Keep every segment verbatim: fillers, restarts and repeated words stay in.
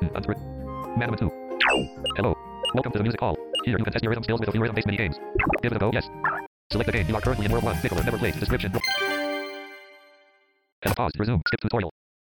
button. Unscript. Manama two. Hello. Welcome to the music hall. Here you can test your rhythm skills with a few rhythm-based mini games. Give it a go. Yes. Select the game. You are currently in World one. Pickler. Never played. Description. And pause. Resume. Skip tutorial.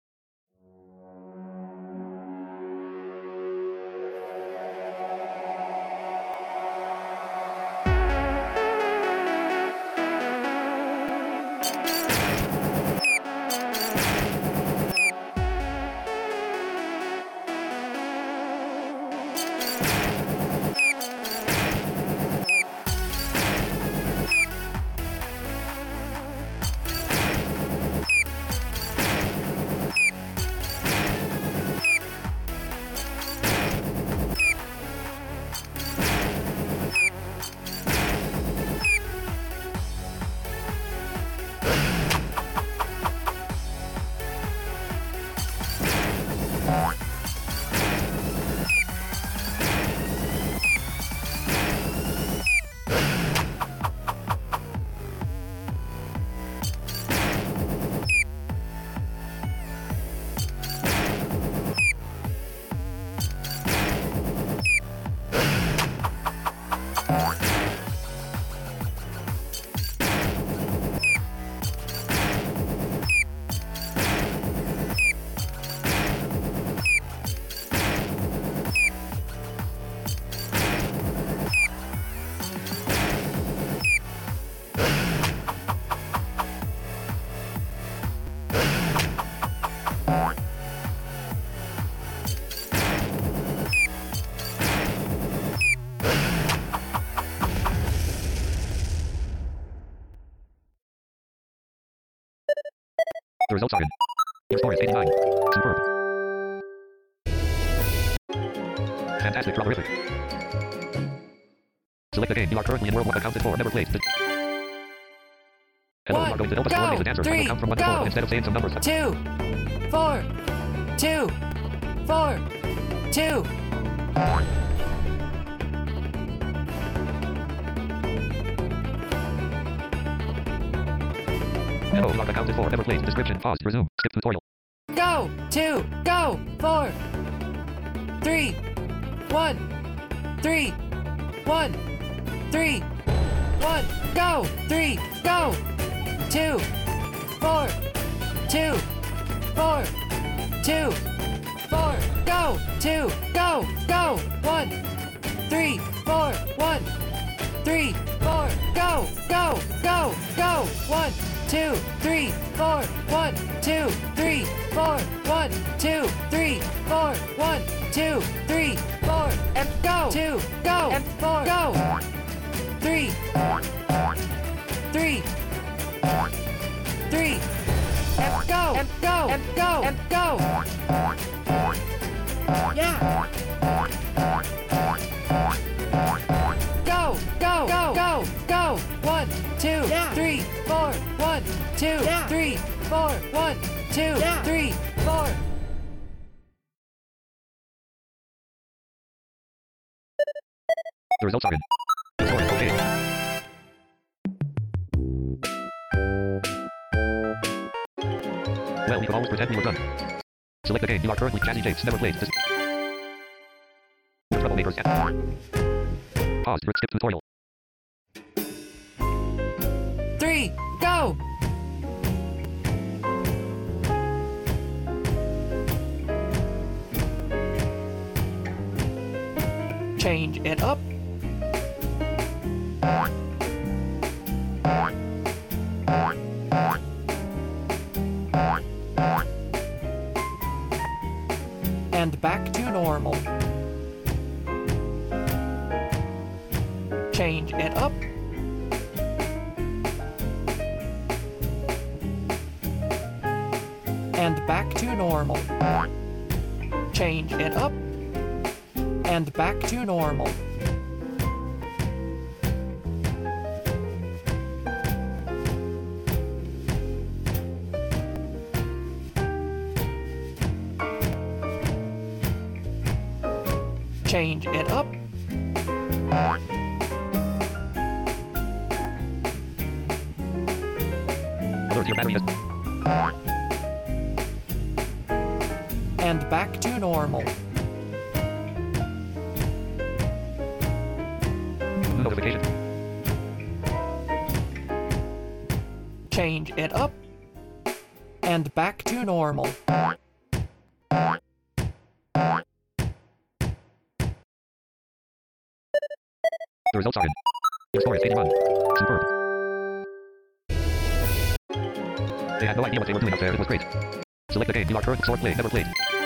The results are in. Your score is eighty-nine. Superb. Fantastic. Horrific. Select the game. You are currently in World one. Accounted for. Never played. Hello, One, you are going to help us coordinate an answer. three, I will count from one to go. four, but instead of saying some numbers. Two, four, two, four, two. Hello, you are accounted for. Never played. Description. Pause. Resume. Skip tutorial. Go, two, go, four, three, one, three, one, three, one, go, three, go, two, four, two, four, two, four, go, two, go, go, one, three, four, one, three, four, go, go, go, go, one, two, three, four, one, two, three, four, one, two, three, four, one, two, three, four, and go, two, go, and four, go, three, three, three, and go, and go, and go, and go. Yeah. Go, go, go, go, go. One, two, Yeah. three, four. One, two, Yeah. three, four. One, two, Yeah. three, four. The results are in. The score is okay. Well, we could always pretend we were done. Select the game. You are currently Jazzy Japes. Never played. This. Troublemakers. Pause. Skip tutorial. Three, go. Change it up. And back to normal. Change it up. And back to normal. Change it up. And back to normal. Change it up. Alert, your battery is. And back to normal. Notification. Change it up. And back to normal. The results are in. Your score is eighty-one. Superb. They had no idea what they were doing up there. It was great. Select the game you are currently sort play. Never played.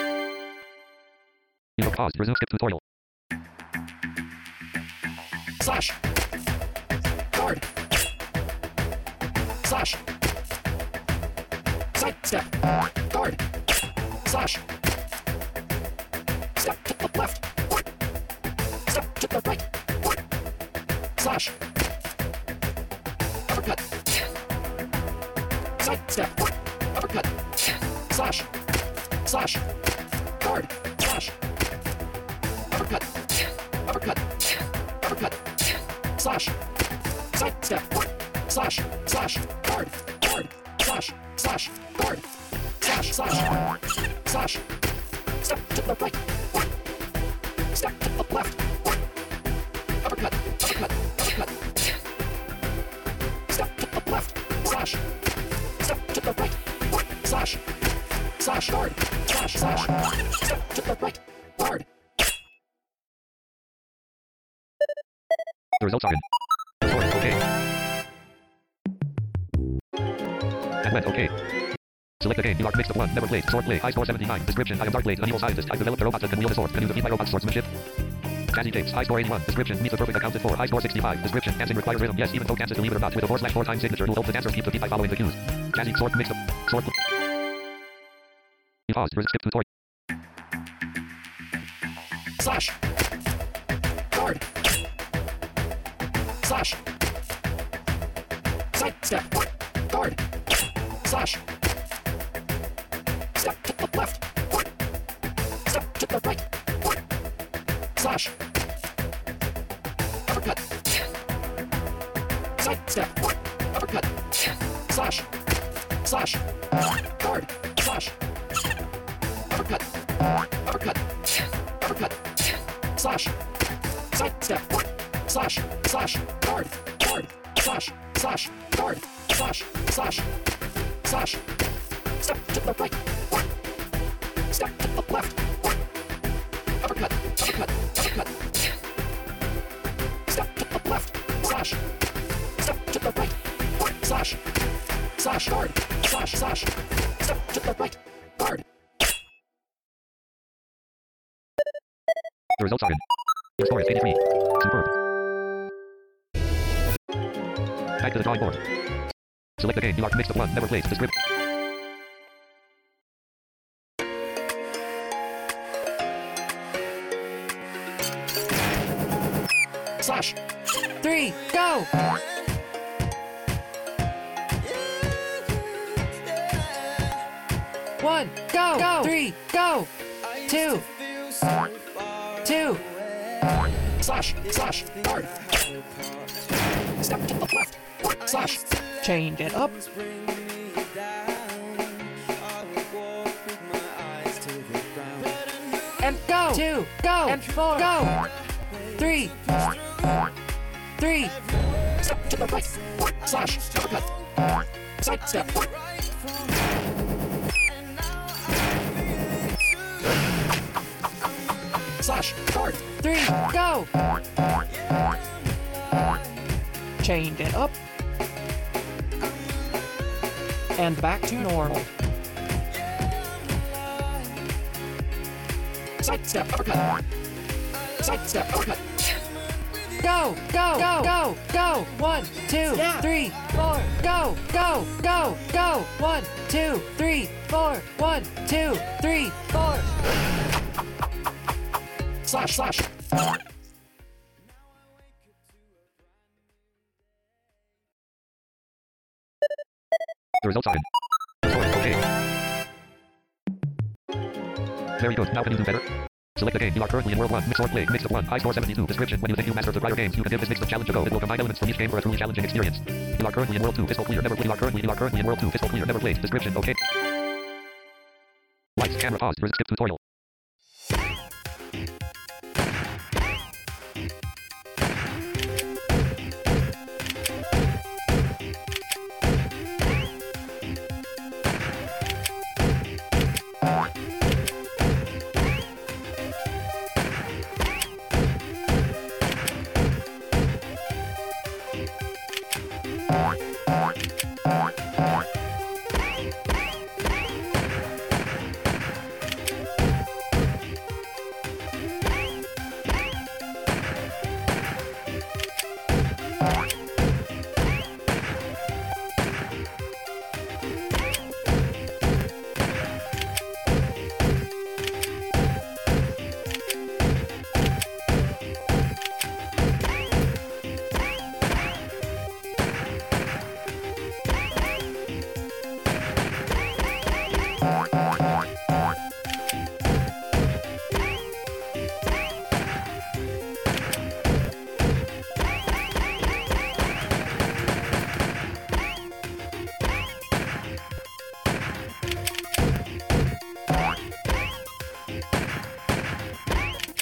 You have paused. Resume skip tutorial. Slash. Guard. Slash. Side step. Guard. Slash. Step to the left. Step to the right. Slash. Uppercut. Side step. Uppercut. Slash. Slash. Guard. Slash. Uppercut. Uppercut. Uppercut. Slash. Side step. Slash. Slash. Guard. Guard. Slash. Slash. Guard. Slash. Slash. Slash. Step to the right. Step to the left. Uppercut. Uppercut. Uppercut. Step to the left. Slash. Step to the right. Slash. Slash. Guard. Slash. Slash. Step to the right. Guard. The results are in. Your score is okay. And went okay. Select the game you are mixed of one. Never played. Sword play. High score seventy-nine. Description. I am Darkblade, an evil scientist. I've developed a robot that can wield a sword. Can you defeat my robot's swordsmanship? Jazzy James. High score eighty-one. Description. Meets a perfect accounted for. High score sixty-five. Description. Dancing requires rhythm. Yes, even though dances, believe it or not, with a four slash four time signature, will help the dancers keep the beat by following the cues. Jazzy sword mixed up. Sword. You pause. Resume skip tutorial. Slash. Guard. Slash. Side step. Guard. Slash. Step to the left. Step to the right. Slash. Uppercut. Side step. Uppercut. Slash. Slash. Guard. Slash. Uppercut. Uppercut. Uppercut. Slash. Side step. Slash. Slash. Guard. Guard. Slash. Slash. Guard. Slash. Slash. Slash. Step to the right. Step to the left. Uppercut. Uppercut. Uppercut. Step to the left. Slash. Step to the right. Slash. Slash. Guard. Slash. Slash. Step to the right. Guard. The results are in. Your score is eighty-three. Superb. Back to the drawing board. Select the game you are mixed of one. Never played. Description. Slash. Three, go! One, go! Go! Three, go! Two, two, Slash. Slash. Guard. Step to the left. Slash. Change it up. and go! Two, go! And four, go! Three, three, Step to the right. Slash. Uppercut. Side step. Slash. Guard. three, go! Change it up. And back to normal. Side step. Uppercut. Side step. Uppercut. Go, go, go, go, go. One, two, Yeah. three, four. Go, go, go, go. One, two, three, four. One, two, three, four. Slash. Slash. The results are in. Your score is okay. Very good. Now can you do better? Select the game you are currently in World one. Mix or play. Mixed of one. High score seventy-two. Description. When you think you mastered the prior games, you can give this mixed of challenge a go. It will combine elements from each game for a truly challenging experience. You are currently in World two. Fiscal clear. Never played. You are currently. You are currently in World two. Fiscal clear. Never played. Description. Okay. Lights. Camera. Pause. Resume skip tutorial.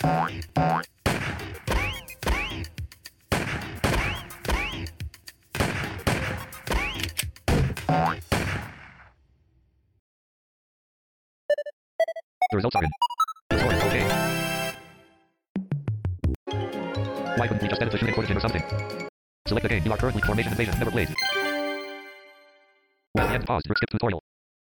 The results are in. Score is okay. Why couldn't we just edit the shooting footage in or something? Select the game you are currently Formation Invasion never played. At the end, pause. Skip tutorial.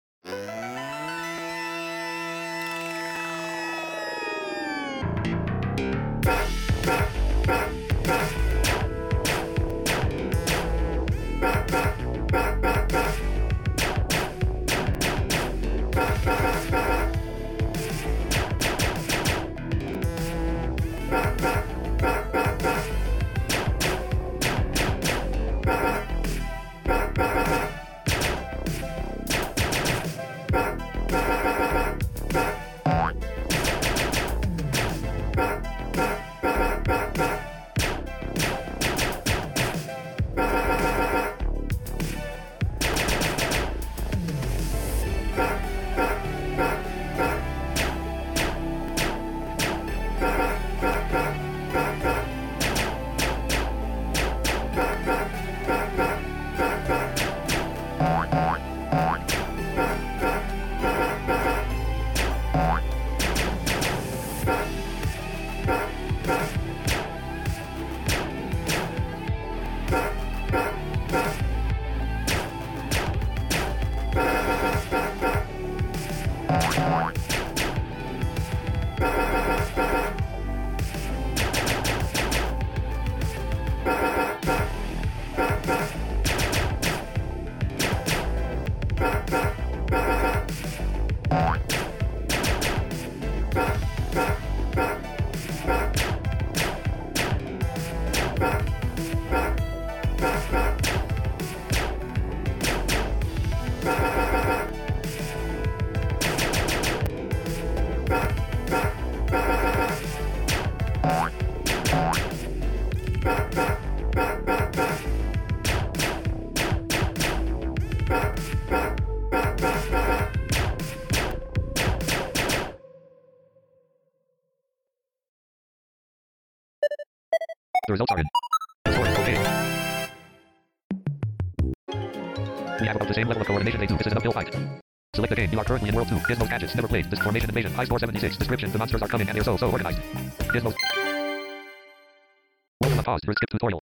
The results are in. Score is okay. We have about the same level of coordination they do. This is an uphill fight. Select the game. You are currently in World two. Gizmos gadgets. Never played. This Formation Invasion. High score seventy-six. Description. The monsters are coming and they're so, so organized. Gizmos. Welcome on pause. Skip tutorial.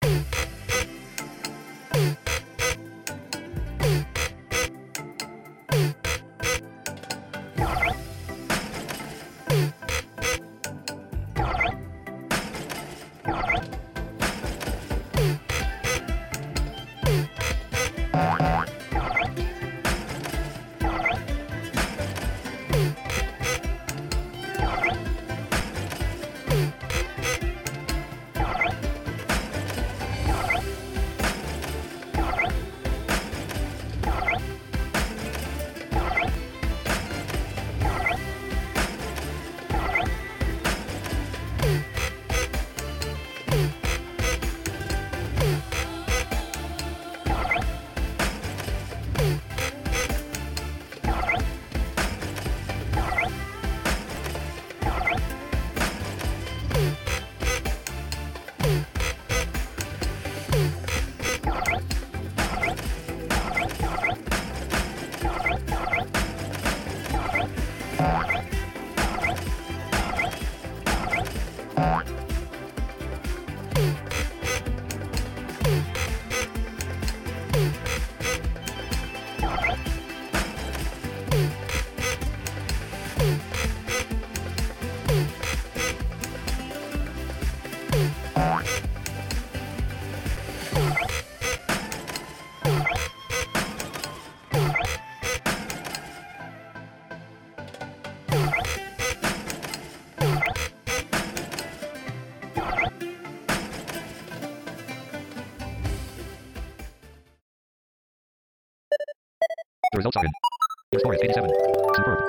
The results are in. Your score is eighty-seven. Superb.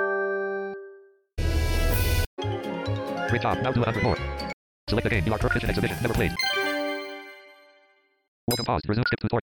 Great job. Now do a hundred more. Select the game. You are Kirk Kitchen Exhibition. Never played. Welcome pause. Resume skip tutorial.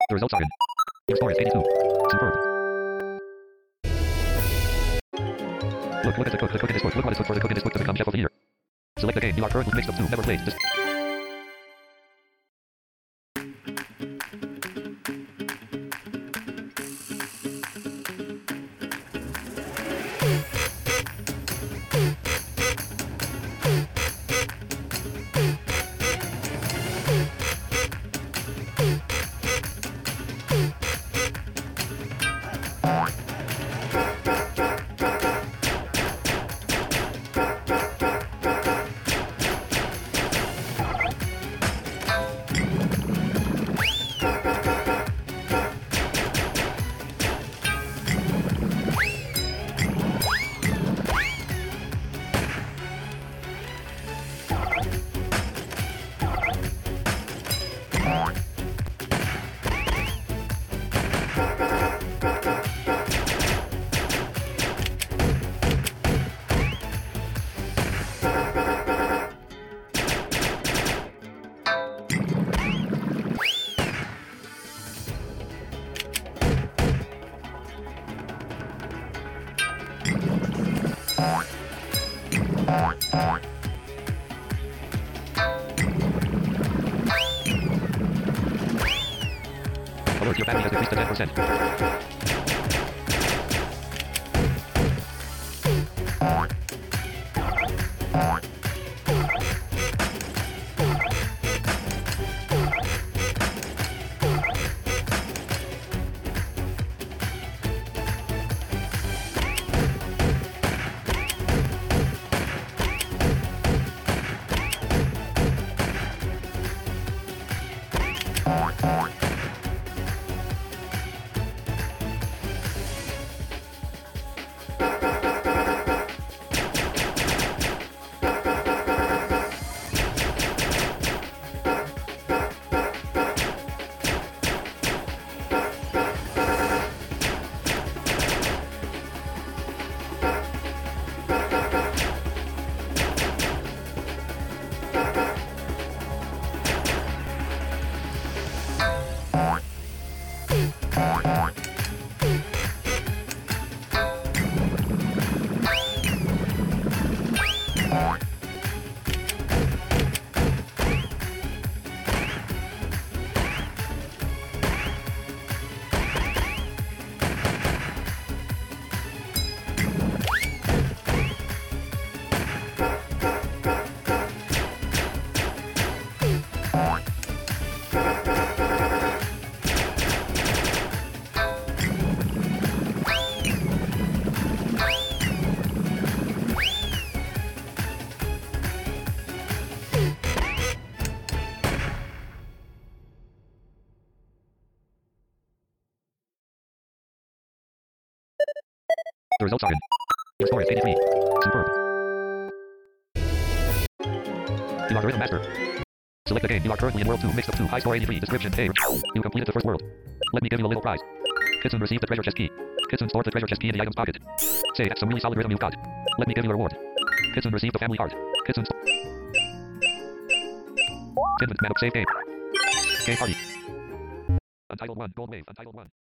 The results are in. Your score is eighty-two. Superb. Look, look at the cook. The cook in this book. Look what it took for the cook in this book to become chef of the year. Select the game. You are currently mixed of two. Never played. Just alert, your battery has decreased to ten percent. The results are in. Your score is eighty-three. Superb. You are a rhythm master. Select the game. You are currently in World two, mixed of two. High score eighty-three. Description A. You completed the first world. Let me give you a little prize. Kitsune received the treasure chest key. Kitsune stored the treasure chest key in the item's pocket. Say, that's some really solid rhythm you've got. Let me give you a reward. Kitsune received the family heart. Kitsune. Tinman, man up, save game. Game party. Untitled one. Gold wave. Untitled one.